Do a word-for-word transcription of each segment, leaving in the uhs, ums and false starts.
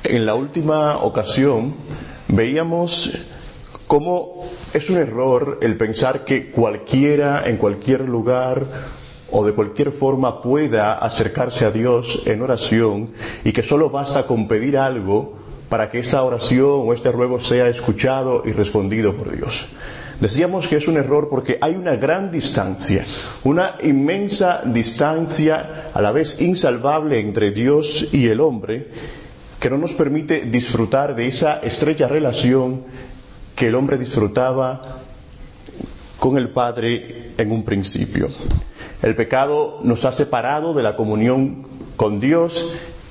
En la última ocasión veíamos cómo es un error el pensar que cualquiera, en cualquier lugar o de cualquier forma pueda acercarse a Dios en oración y que solo basta con pedir algo para que esta oración o este ruego sea escuchado y respondido por Dios. Decíamos que es un error porque hay una gran distancia, una inmensa distancia a la vez insalvable entre Dios y el hombre, que no nos permite disfrutar de esa estrecha relación que el hombre disfrutaba con el Padre en un principio. El pecado nos ha separado de la comunión con Dios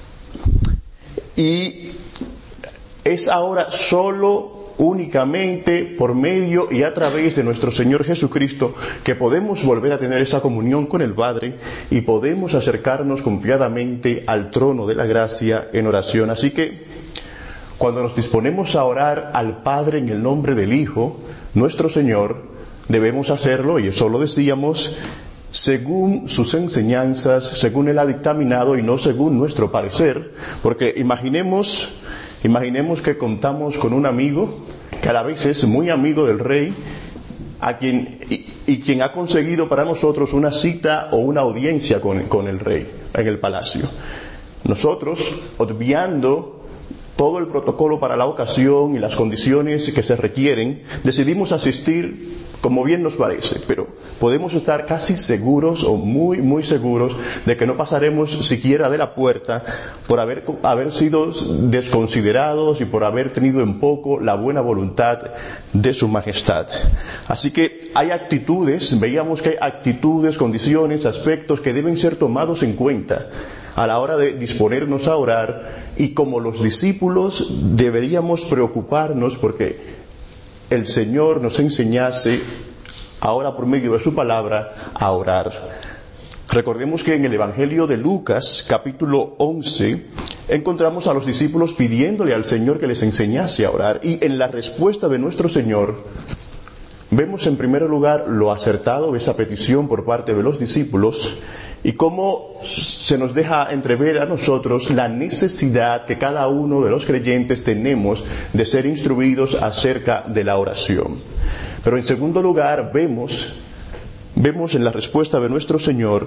y es ahora solo únicamente por medio y a través de nuestro Señor Jesucristo que podemos volver a tener esa comunión con el Padre y podemos acercarnos confiadamente al trono de la gracia en oración. Así que cuando nos disponemos a orar al Padre en el nombre del Hijo, nuestro Señor, debemos hacerlo, y eso lo decíamos, según sus enseñanzas, según Él ha dictaminado y no según nuestro parecer, porque imaginemos Imaginemos que contamos con un amigo que a la vez es muy amigo del rey a quien, y, y quien ha conseguido para nosotros una cita o una audiencia con, con el rey en el palacio. Nosotros, obviando todo el protocolo para la ocasión y las condiciones que se requieren, decidimos asistir como bien nos parece, pero podemos estar casi seguros o muy, muy seguros de que no pasaremos siquiera de la puerta por haber, haber sido desconsiderados y por haber tenido en poco la buena voluntad de su majestad. Así que hay actitudes, veíamos que hay actitudes, condiciones, aspectos que deben ser tomados en cuenta a la hora de disponernos a orar, y como los discípulos deberíamos preocuparnos porque el Señor nos enseñase ahora por medio de su palabra a orar. Recordemos que en el Evangelio de Lucas, capítulo once, encontramos a los discípulos pidiéndole al Señor que les enseñase a orar, y en la respuesta de nuestro Señor vemos en primer lugar lo acertado de esa petición por parte de los discípulos y cómo se nos deja entrever a nosotros la necesidad que cada uno de los creyentes tenemos de ser instruidos acerca de la oración. Pero en segundo lugar vemos, vemos en la respuesta de nuestro Señor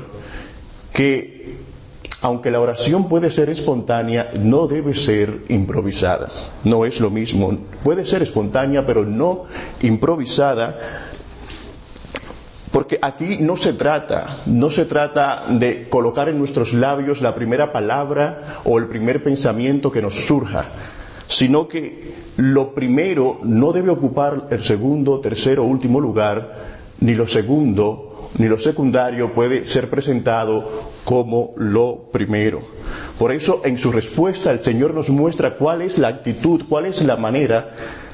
que aunque la oración puede ser espontánea, no debe ser improvisada. No es lo mismo. Puede ser espontánea, pero no improvisada, porque aquí no se trata, no se trata de colocar en nuestros labios la primera palabra o el primer pensamiento que nos surja, sino que lo primero no debe ocupar el segundo, tercero, último lugar, ni lo segundo ni lo secundario puede ser presentado como lo primero. Por eso, en su respuesta, el Señor nos muestra cuál es la actitud, cuál es la manera,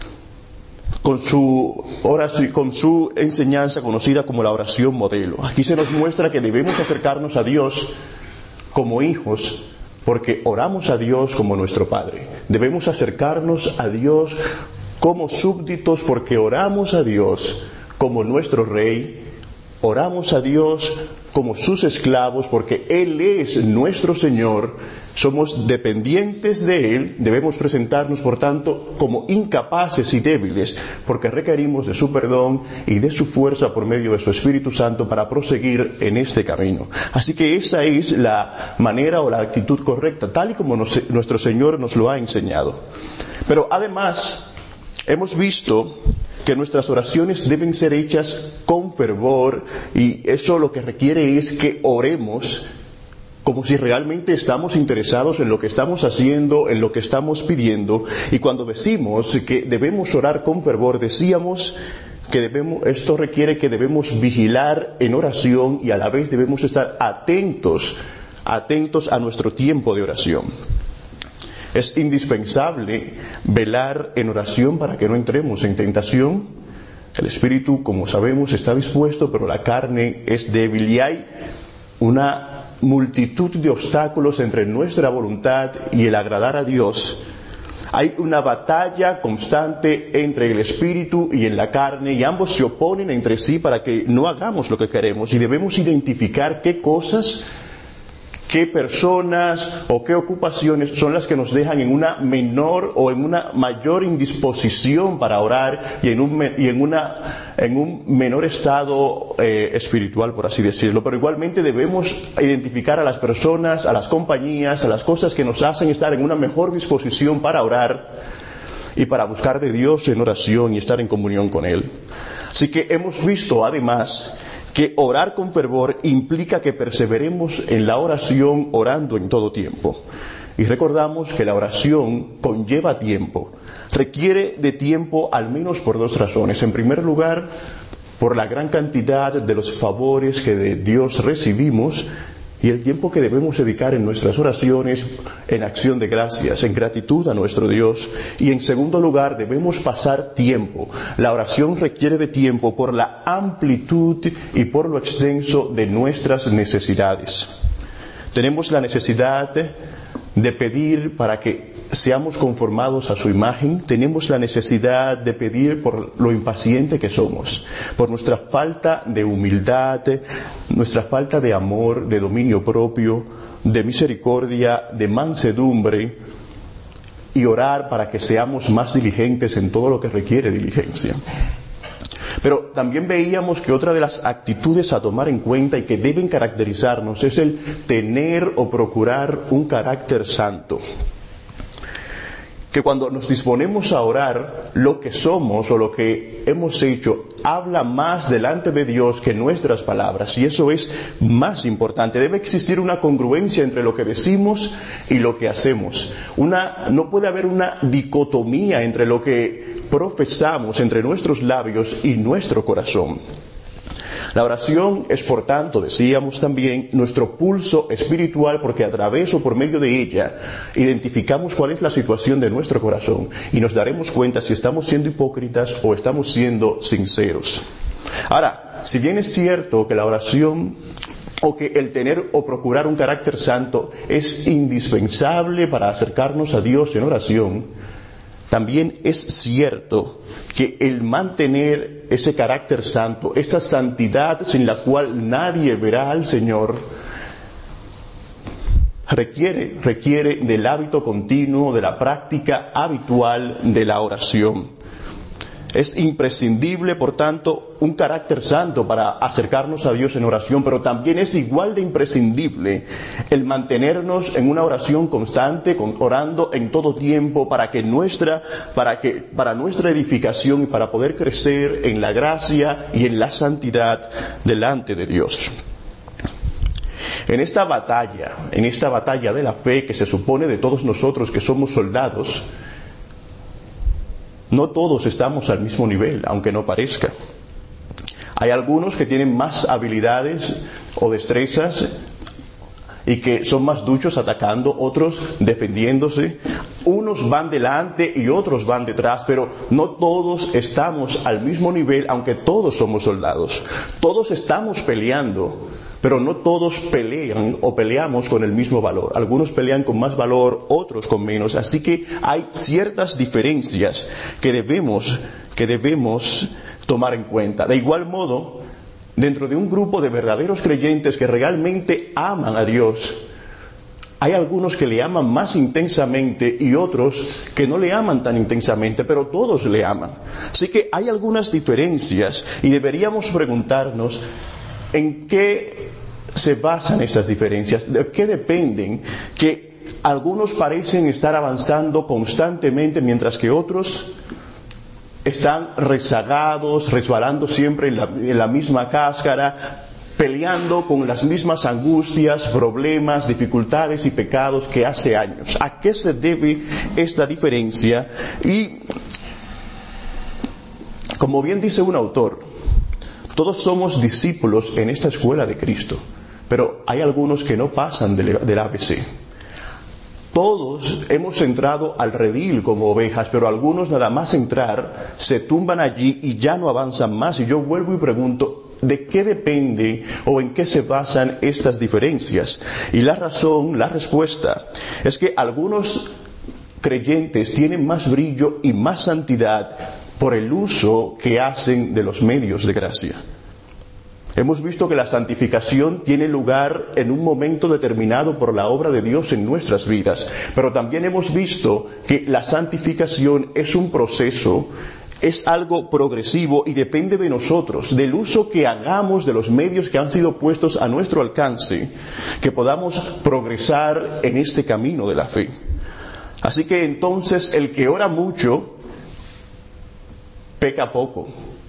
con su oración, con su enseñanza conocida como la oración modelo. Aquí se nos muestra que debemos acercarnos a Dios como hijos, porque oramos a Dios como nuestro Padre. Debemos acercarnos a Dios como súbditos, porque oramos a Dios como nuestro Rey. Oramos a Dios como sus esclavos porque Él es nuestro Señor, somos dependientes de Él, debemos presentarnos por tanto como incapaces y débiles porque requerimos de su perdón y de su fuerza por medio de su Espíritu Santo para proseguir en este camino. Así que esa es la manera o la actitud correcta, tal y como nos, nuestro Señor nos lo ha enseñado. Pero además hemos visto que nuestras oraciones deben ser hechas con fervor, y eso lo que requiere es que oremos como si realmente estamos interesados en lo que estamos haciendo, en lo que estamos pidiendo. Y cuando decimos que debemos orar con fervor, decíamos que debemos, esto requiere que debemos vigilar en oración y a la vez debemos estar atentos, atentos a nuestro tiempo de oración. Es indispensable velar en oración para que no entremos en tentación. El espíritu, como sabemos, está dispuesto, pero la carne es débil, y hay una multitud de obstáculos entre nuestra voluntad y el agradar a Dios. Hay una batalla constante entre el espíritu y en la carne, y ambos se oponen entre sí para que no hagamos lo que queremos, y debemos identificar qué cosas qué personas o qué ocupaciones son las que nos dejan en una menor o en una mayor indisposición para orar y en un, y en una, en un menor estado eh, espiritual, por así decirlo. Pero igualmente debemos identificar a las personas, a las compañías, a las cosas que nos hacen estar en una mejor disposición para orar y para buscar de Dios en oración y estar en comunión con Él. Así que hemos visto además que orar con fervor implica que perseveremos en la oración orando en todo tiempo. Y recordamos que la oración conlleva tiempo, requiere de tiempo al menos por dos razones. En primer lugar, por la gran cantidad de los favores que de Dios recibimos y el tiempo que debemos dedicar en nuestras oraciones en acción de gracias, en gratitud a nuestro Dios. Y en segundo lugar, debemos pasar tiempo. La oración requiere de tiempo por la amplitud y por lo extenso de nuestras necesidades. Tenemos la necesidad de pedir para que seamos conformados a su imagen. Tenemos la necesidad de pedir por lo impaciente que somos, por nuestra falta de humildad, nuestra falta de amor, de dominio propio, de misericordia, de mansedumbre, y orar para que seamos más diligentes en todo lo que requiere diligencia. Pero también veíamos que otra de las actitudes a tomar en cuenta y que deben caracterizarnos es el tener o procurar un carácter santo. Que cuando nos disponemos a orar, lo que somos o lo que hemos hecho habla más delante de Dios que nuestras palabras, y eso es más importante. Debe existir una congruencia entre lo que decimos y lo que hacemos. Una, no puede haber una dicotomía entre lo que profesamos entre nuestros labios y nuestro corazón. La oración es, por tanto, decíamos también, nuestro pulso espiritual, porque a través o por medio de ella identificamos cuál es la situación de nuestro corazón y nos daremos cuenta si estamos siendo hipócritas o estamos siendo sinceros. Ahora, si bien es cierto que la oración o que el tener o procurar un carácter santo es indispensable para acercarnos a Dios en oración, también es cierto que el mantener ese carácter santo, esa santidad sin la cual nadie verá al Señor, requiere, requiere del hábito continuo, de la práctica habitual de la oración. Es imprescindible, por tanto, un carácter santo para acercarnos a Dios en oración, pero también es igual de imprescindible el mantenernos en una oración constante, orando en todo tiempo para que nuestra, para que, para nuestra edificación y para poder crecer en la gracia y en la santidad delante de Dios. En esta batalla, en esta batalla de la fe que se supone de todos nosotros que somos soldados, no todos estamos al mismo nivel, aunque no parezca. Hay algunos que tienen más habilidades o destrezas y que son más duchos atacando, otros defendiéndose. Unos van delante y otros van detrás, pero no todos estamos al mismo nivel, aunque todos somos soldados. Todos estamos peleando, pero no todos pelean o peleamos con el mismo valor. Algunos pelean con más valor, otros con menos. Así que hay ciertas diferencias que debemos, que debemos tomar en cuenta. De igual modo, dentro de un grupo de verdaderos creyentes que realmente aman a Dios, hay algunos que le aman más intensamente y otros que no le aman tan intensamente, pero todos le aman. Así que hay algunas diferencias y deberíamos preguntarnos ¿en qué se basan estas diferencias? ¿De qué dependen? Que algunos parecen estar avanzando constantemente mientras que otros están rezagados, resbalando siempre en la, en la misma cáscara, peleando con las mismas angustias, problemas, dificultades y pecados que hace años. ¿A qué se debe esta diferencia? Y, como bien dice un autor, todos somos discípulos en esta escuela de Cristo, pero hay algunos que no pasan del, del A B C. Todos hemos entrado al redil como ovejas, pero algunos nada más entrar se tumban allí y ya no avanzan más. Y yo vuelvo y pregunto, ¿de qué depende o en qué se basan estas diferencias? Y la razón, la respuesta, es que algunos creyentes tienen más brillo y más santidad por el uso que hacen de los medios de gracia. Hemos visto que la santificación tiene lugar en un momento determinado por la obra de Dios en nuestras vidas, pero también hemos visto que la santificación es un proceso, es algo progresivo y depende de nosotros, del uso que hagamos de los medios que han sido puestos a nuestro alcance, que podamos progresar en este camino de la fe. Así que entonces el que ora mucho, peca poco.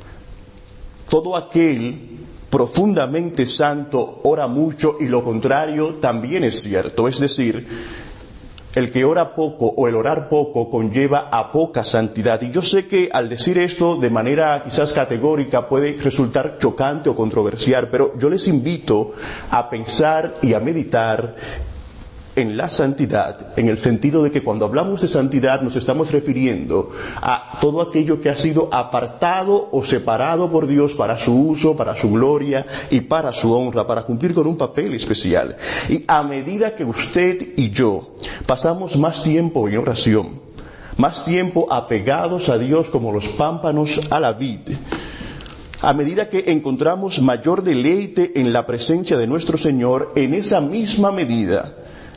Todo aquel profundamente santo ora mucho y lo contrario también es cierto. Es decir, el que ora poco o el orar poco conlleva a poca santidad. Y yo sé que al decir esto de manera quizás categórica puede resultar chocante o controversial, pero yo les invito a pensar y a meditar en la santidad, en el sentido de que cuando hablamos de santidad nos estamos refiriendo a todo aquello que ha sido apartado o separado por Dios para su uso, para su gloria y para su honra, para cumplir con un papel especial. Y a medida que usted y yo pasamos más tiempo en oración, más tiempo apegados a Dios como los pámpanos a la vid, a medida que encontramos mayor deleite en la presencia de nuestro Señor, en esa misma medida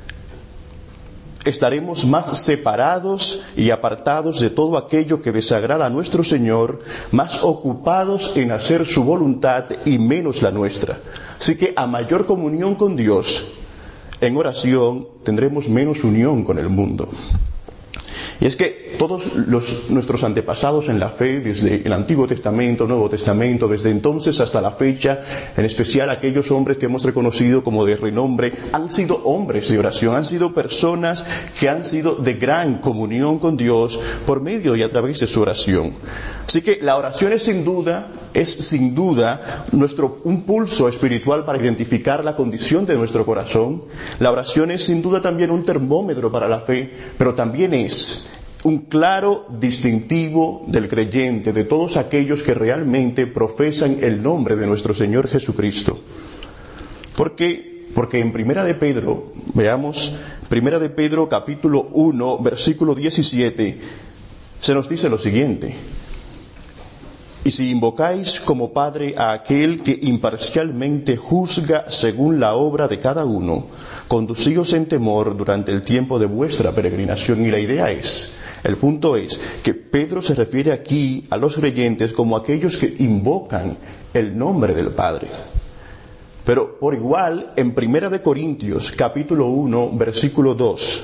estaremos más separados y apartados de todo aquello que desagrada a nuestro Señor, más ocupados en hacer su voluntad y menos la nuestra. Así que a mayor comunión con Dios, en oración, tendremos menos unión con el mundo. Y es que todos los, nuestros antepasados en la fe, desde el Antiguo Testamento, Nuevo Testamento, desde entonces hasta la fecha, en especial aquellos hombres que hemos reconocido como de renombre, han sido hombres de oración, han sido personas que han sido de gran comunión con Dios por medio y a través de su oración. Así que la oración es sin duda, es sin duda nuestro, un pulso espiritual para identificar la condición de nuestro corazón. La oración es sin duda también un termómetro para la fe, pero también es un claro distintivo del creyente, de todos aquellos que realmente profesan el nombre de nuestro Señor Jesucristo. ¿Por qué? Porque en Primera de Pedro, veamos, Primera de Pedro capítulo uno, versículo diecisiete, se nos dice lo siguiente: y si invocáis como Padre a aquel que imparcialmente juzga según la obra de cada uno, conducíos en temor durante el tiempo de vuestra peregrinación. Y la idea es, el punto es, que Pedro se refiere aquí a los creyentes como aquellos que invocan el nombre del Padre. Pero por igual, en Primera de Corintios, capítulo uno, versículo dos,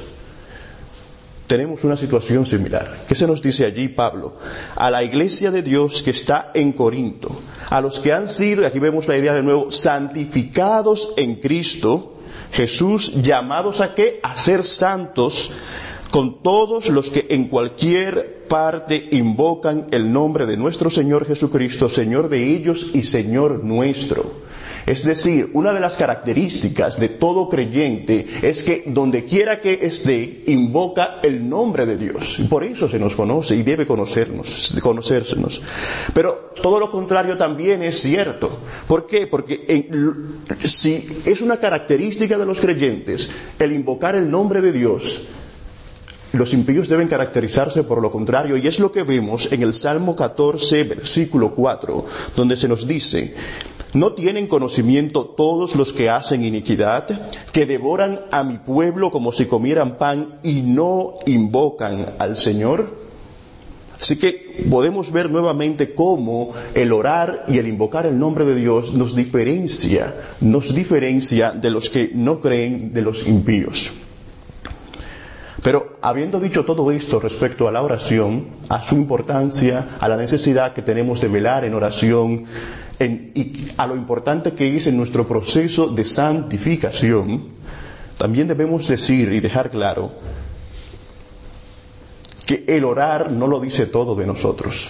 tenemos una situación similar. ¿Qué se nos dice allí Pablo? A la iglesia de Dios que está en Corinto, a los que han sido, y aquí vemos la idea de nuevo, santificados en Cristo Jesús, llamados a qué? A ser santos, con todos los que en cualquier parte invocan el nombre de nuestro Señor Jesucristo, Señor de ellos y Señor nuestro. Es decir, una de las características de todo creyente es que donde quiera que esté, invoca el nombre de Dios. Y por eso se nos conoce y debe conocernos, conocérsenos. Pero todo lo contrario también es cierto. ¿Por qué? Porque en, si es una característica de los creyentes el invocar el nombre de Dios, los impíos deben caracterizarse por lo contrario, y es lo que vemos en el Salmo catorce, versículo cuatro, donde se nos dice: ¿no tienen conocimiento todos los que hacen iniquidad, que devoran a mi pueblo como si comieran pan y no invocan al Señor? Así que podemos ver nuevamente cómo el orar y el invocar el nombre de Dios nos diferencia, nos diferencia de los que no creen, de los impíos. Pero habiendo dicho todo esto respecto a la oración, a su importancia, a la necesidad que tenemos de velar en oración, en, y a lo importante que es en nuestro proceso de santificación, también debemos decir y dejar claro que el orar no lo dice todo de nosotros.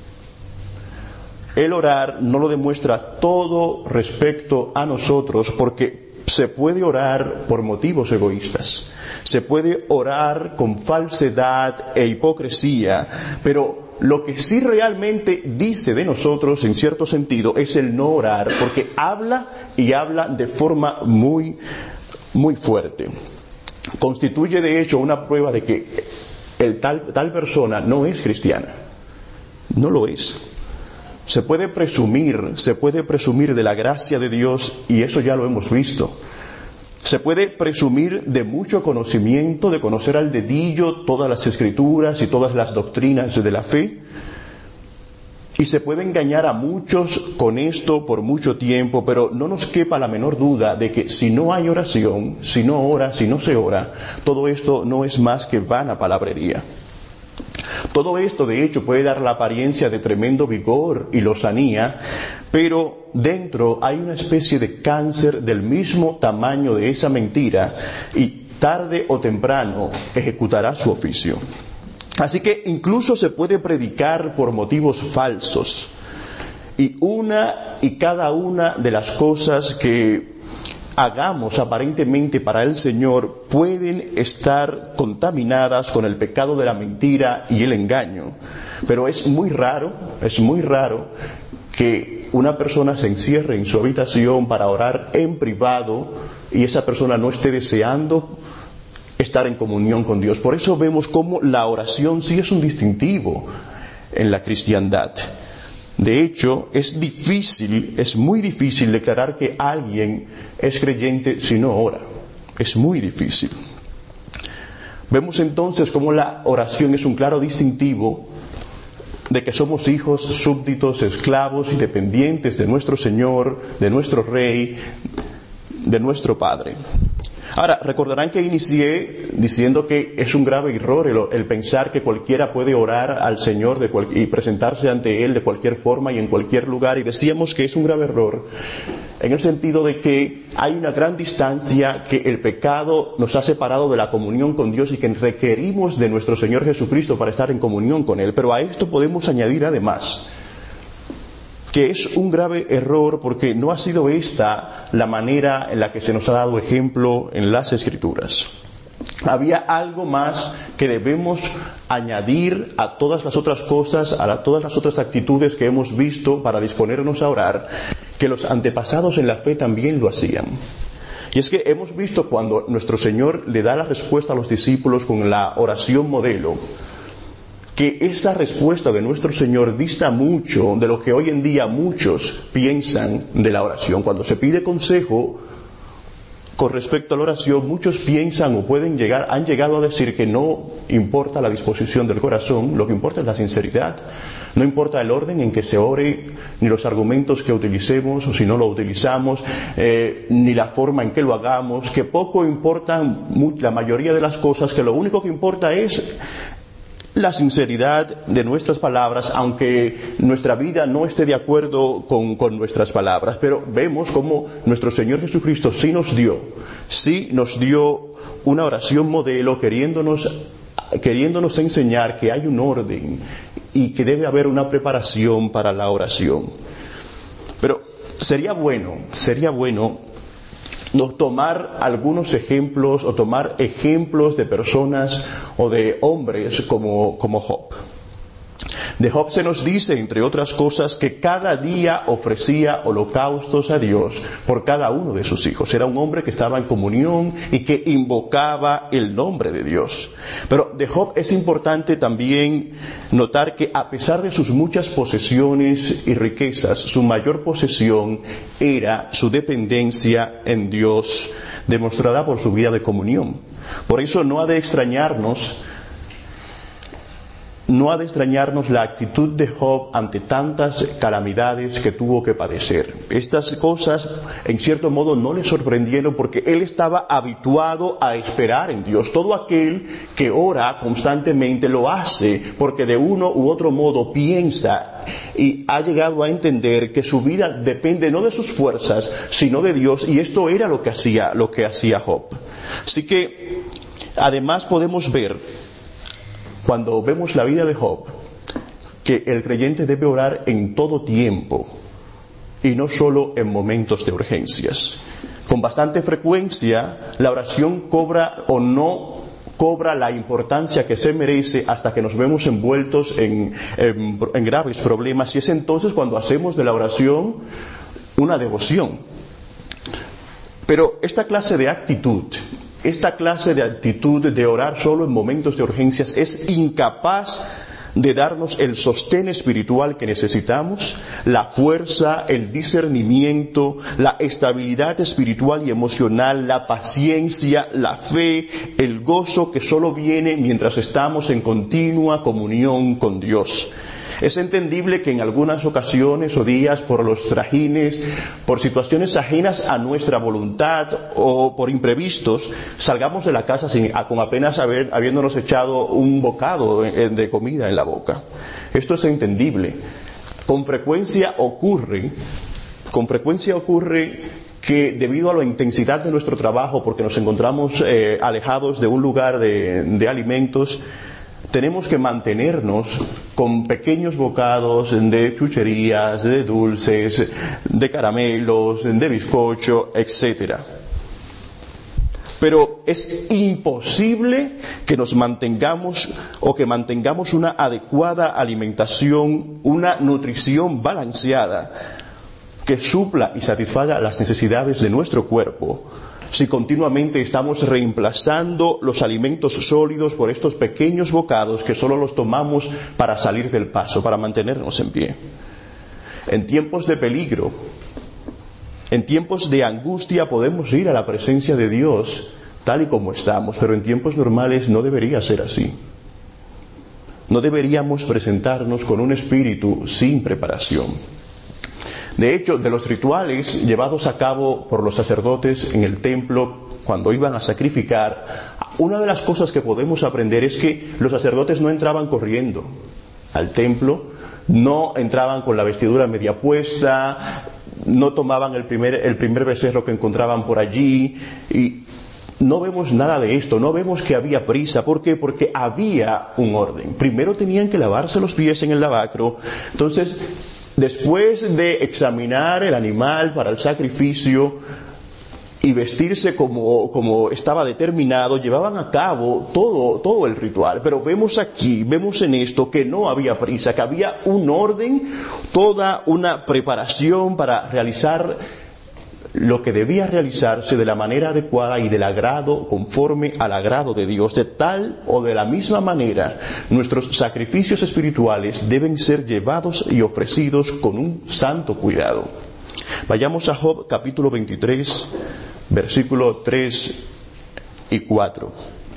El orar no lo demuestra todo respecto a nosotros, porque se puede orar por motivos egoístas, se puede orar con falsedad e hipocresía, pero lo que sí realmente dice de nosotros, en cierto sentido, es el no orar, porque habla y habla de forma muy, muy fuerte. Constituye de hecho una prueba de que el tal, tal persona no es cristiana, no lo es. Se puede presumir, se puede presumir de la gracia de Dios, y eso ya lo hemos visto. Se puede presumir de mucho conocimiento, de conocer al dedillo todas las escrituras y todas las doctrinas de la fe. Y se puede engañar a muchos con esto por mucho tiempo, pero no nos quepa la menor duda de que si no hay oración, si no ora, si no se ora, todo esto no es más que vana palabrería. Todo esto, de hecho, puede dar la apariencia de tremendo vigor y lozanía, pero dentro hay una especie de cáncer del mismo tamaño de esa mentira y tarde o temprano ejecutará su oficio. Así que incluso se puede predicar por motivos falsos. Y una y cada una de las cosas que hagamos aparentemente para el Señor pueden estar contaminadas con el pecado de la mentira y el engaño. Pero es muy raro, es muy raro que una persona se encierre en su habitación para orar en privado y esa persona no esté deseando estar en comunión con Dios. Por eso vemos cómo la oración sí es un distintivo en la cristiandad. De hecho, es difícil, es muy difícil declarar que alguien es creyente si no ora. Es muy difícil. Vemos entonces cómo la oración es un claro distintivo de que somos hijos, súbditos, esclavos y dependientes de nuestro Señor, de nuestro Rey, de nuestro Padre. Ahora, recordarán que inicié diciendo que es un grave error el, el pensar que cualquiera puede orar al Señor de cual, y presentarse ante Él de cualquier forma y en cualquier lugar, y decíamos que es un grave error en el sentido de que hay una gran distancia, que el pecado nos ha separado de la comunión con Dios y que requerimos de nuestro Señor Jesucristo para estar en comunión con Él. Pero a esto podemos añadir además que es un grave error porque no ha sido esta la manera en la que se nos ha dado ejemplo en las Escrituras. Había algo más que debemos añadir a todas las otras cosas, a la, todas las otras actitudes que hemos visto para disponernos a orar, que los antepasados en la fe también lo hacían. Y es que hemos visto cuando nuestro Señor le da la respuesta a los discípulos con la oración modelo, que esa respuesta de nuestro Señor dista mucho de lo que hoy en día muchos piensan de la oración. Cuando se pide consejo con respecto a la oración, muchos piensan o pueden llegar, han llegado a decir que no importa la disposición del corazón, lo que importa es la sinceridad. No importa el orden en que se ore, ni los argumentos que utilicemos o si no lo utilizamos, eh, ni la forma en que lo hagamos, que poco importan la mayoría de las cosas, que lo único que importa es la sinceridad de nuestras palabras, aunque nuestra vida no esté de acuerdo con, con nuestras palabras. Pero vemos cómo nuestro Señor Jesucristo sí nos dio, sí nos dio una oración modelo, queriéndonos, queriéndonos enseñar que hay un orden y que debe haber una preparación para la oración. Pero sería bueno, sería bueno no tomar algunos ejemplos o tomar ejemplos de personas o de hombres como, como Job. De Job se nos dice, entre otras cosas, que cada día ofrecía holocaustos a Dios por cada uno de sus hijos. Era un hombre que estaba en comunión y que invocaba el nombre de Dios. Pero de Job es importante también notar que a pesar de sus muchas posesiones y riquezas, su mayor posesión era su dependencia en Dios, demostrada por su vida de comunión. Por eso no ha de extrañarnos No ha de extrañarnos la actitud de Job ante tantas calamidades que tuvo que padecer. Estas cosas, en cierto modo, no le sorprendieron porque él estaba habituado a esperar en Dios. Todo aquel que ora constantemente lo hace porque de uno u otro modo piensa y ha llegado a entender que su vida depende no de sus fuerzas, sino de Dios, y esto era lo que hacía, lo que hacía Job. Así que, además podemos ver, cuando vemos la vida de Job, que el creyente debe orar en todo tiempo y no solo en momentos de urgencias. Con bastante frecuencia la oración cobra o no cobra la importancia que se merece hasta que nos vemos envueltos en, en, en graves problemas, y es entonces cuando hacemos de la oración una devoción. Pero esta clase de actitud, Esta clase de actitud de orar solo en momentos de urgencias es incapaz de darnos el sostén espiritual que necesitamos, la fuerza, el discernimiento, la estabilidad espiritual y emocional, la paciencia, la fe, el gozo que solo viene mientras estamos en continua comunión con Dios. Es entendible que en algunas ocasiones o días, por los trajines, por situaciones ajenas a nuestra voluntad o por imprevistos, salgamos de la casa sin, con apenas haber, habiéndonos echado un bocado de, de comida en la boca. Esto es entendible. Con frecuencia ocurre, con frecuencia ocurre que debido a la intensidad de nuestro trabajo, porque nos encontramos eh, alejados de un lugar de, de alimentos, tenemos que mantenernos con pequeños bocados de chucherías, de dulces, de caramelos, de bizcocho, etcétera. Pero es imposible que nos mantengamos o que mantengamos una adecuada alimentación, una nutrición balanceada que supla y satisfaga las necesidades de nuestro cuerpo, si continuamente estamos reemplazando los alimentos sólidos por estos pequeños bocados que solo los tomamos para salir del paso, para mantenernos en pie. En tiempos de peligro, en tiempos de angustia podemos ir a la presencia de Dios tal y como estamos, pero en tiempos normales no debería ser así. No deberíamos presentarnos con un espíritu sin preparación. De hecho, de los rituales llevados a cabo por los sacerdotes en el templo cuando iban a sacrificar, una de las cosas que podemos aprender es que los sacerdotes no entraban corriendo al templo, no entraban con la vestidura media puesta, no tomaban el primer, el primer becerro que encontraban por allí, y no vemos nada de esto, no vemos que había prisa. ¿Por qué? Porque había un orden. Primero tenían que lavarse los pies en el lavacro, entonces después de examinar el animal para el sacrificio y vestirse como, como estaba determinado, llevaban a cabo todo, todo el ritual. Pero vemos aquí, vemos en esto que no había prisa, que había un orden, toda una preparación para realizar lo que debía realizarse de la manera adecuada y del agrado, conforme al agrado de Dios. De tal o de la misma manera, nuestros sacrificios espirituales deben ser llevados y ofrecidos con un santo cuidado. Vayamos a Job capítulo veintitrés, versículo tres y cuatro.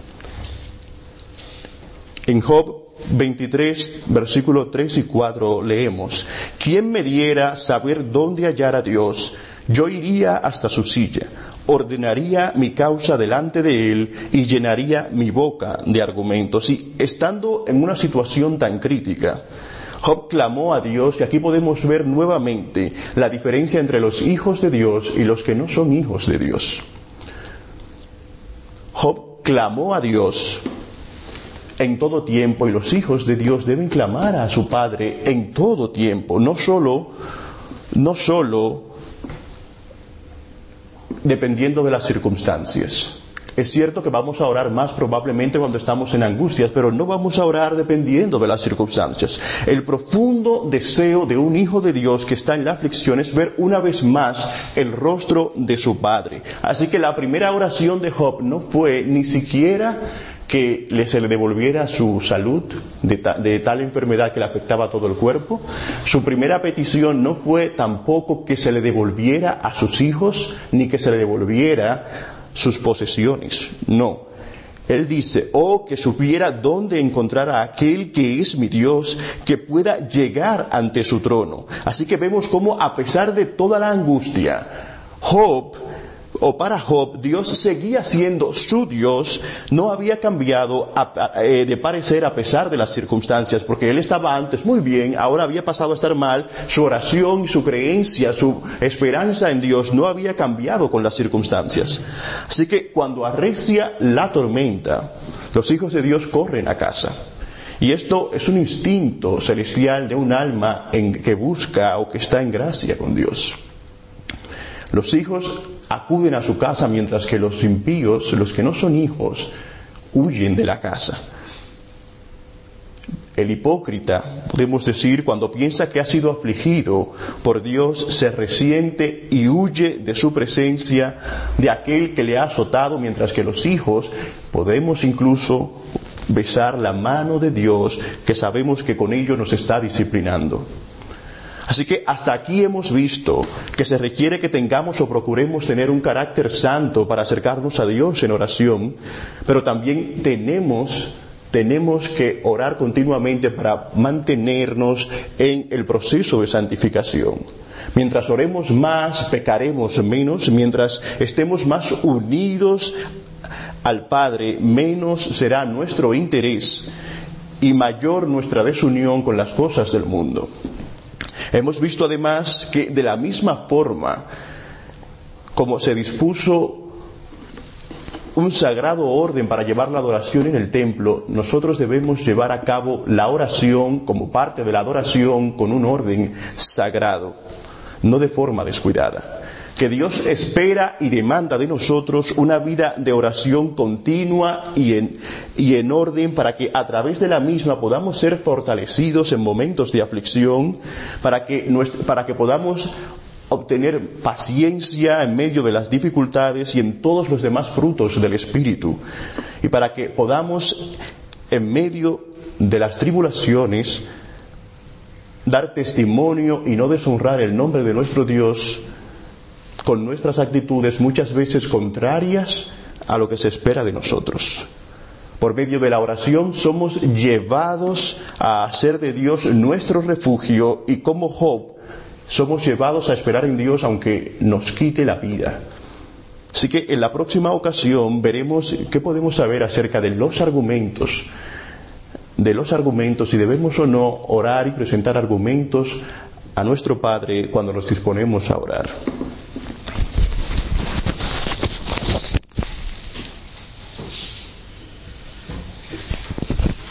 En Job veintitrés, versículo tres y cuatro leemos: ¿Quién me diera saber dónde hallar a Dios? Yo iría hasta su silla, ordenaría mi causa delante de él y llenaría mi boca de argumentos. Y estando en una situación tan crítica, Job clamó a Dios, y aquí podemos ver nuevamente la diferencia entre los hijos de Dios y los que no son hijos de Dios. Job clamó a Dios en todo tiempo, y los hijos de Dios deben clamar a su Padre en todo tiempo, no solo, no solo dependiendo de las circunstancias. Es cierto que vamos a orar más probablemente cuando estamos en angustias, pero no vamos a orar dependiendo de las circunstancias. El profundo deseo de un hijo de Dios que está en la aflicción es ver una vez más el rostro de su Padre. Así que la primera oración de Job no fue ni siquiera que le, se le devolviera su salud de, ta, de tal enfermedad que le afectaba a todo el cuerpo. Su primera petición no fue tampoco que se le devolviera a sus hijos, ni que se le devolviera sus posesiones. No. Él dice: oh, que supiera dónde encontrar a aquel que es mi Dios, que pueda llegar ante su trono. Así que vemos cómo, a pesar de toda la angustia, Job, o para Job, Dios seguía siendo su Dios, no había cambiado a, a, eh, de parecer a pesar de las circunstancias, porque él estaba antes muy bien, ahora había pasado a estar mal. Su oración, su creencia, su esperanza en Dios no había cambiado con las circunstancias. Así que cuando arrecia la tormenta, los hijos de Dios corren a casa. Y esto es un instinto celestial de un alma en que busca o que está en gracia con Dios. Los hijos acuden a su casa, mientras que los impíos, los que no son hijos, huyen de la casa. El hipócrita, podemos decir, cuando piensa que ha sido afligido por Dios, se resiente y huye de su presencia, de aquel que le ha azotado, mientras que los hijos podemos incluso besar la mano de Dios, que sabemos que con ello nos está disciplinando. Así que hasta aquí hemos visto que se requiere que tengamos o procuremos tener un carácter santo para acercarnos a Dios en oración, pero también tenemos, tenemos que orar continuamente para mantenernos en el proceso de santificación. Mientras oremos más, pecaremos menos. Mientras estemos más unidos al Padre, menos será nuestro interés y mayor nuestra desunión con las cosas del mundo. Hemos visto además que de la misma forma como se dispuso un sagrado orden para llevar la adoración en el templo, nosotros debemos llevar a cabo la oración como parte de la adoración con un orden sagrado, no de forma descuidada. Que Dios espera y demanda de nosotros una vida de oración continua y en, y en orden, para que a través de la misma podamos ser fortalecidos en momentos de aflicción, para que, nuestro, para que podamos obtener paciencia en medio de las dificultades y en todos los demás frutos del Espíritu, y para que podamos en medio de las tribulaciones dar testimonio y no deshonrar el nombre de nuestro Dios con nuestras actitudes muchas veces contrarias a lo que se espera de nosotros. Por medio de la oración somos llevados a hacer de Dios nuestro refugio, y como Job somos llevados a esperar en Dios aunque nos quite la vida. Así que en la próxima ocasión veremos qué podemos saber acerca de los argumentos, de los argumentos si debemos o no orar y presentar argumentos a nuestro Padre cuando nos disponemos a orar.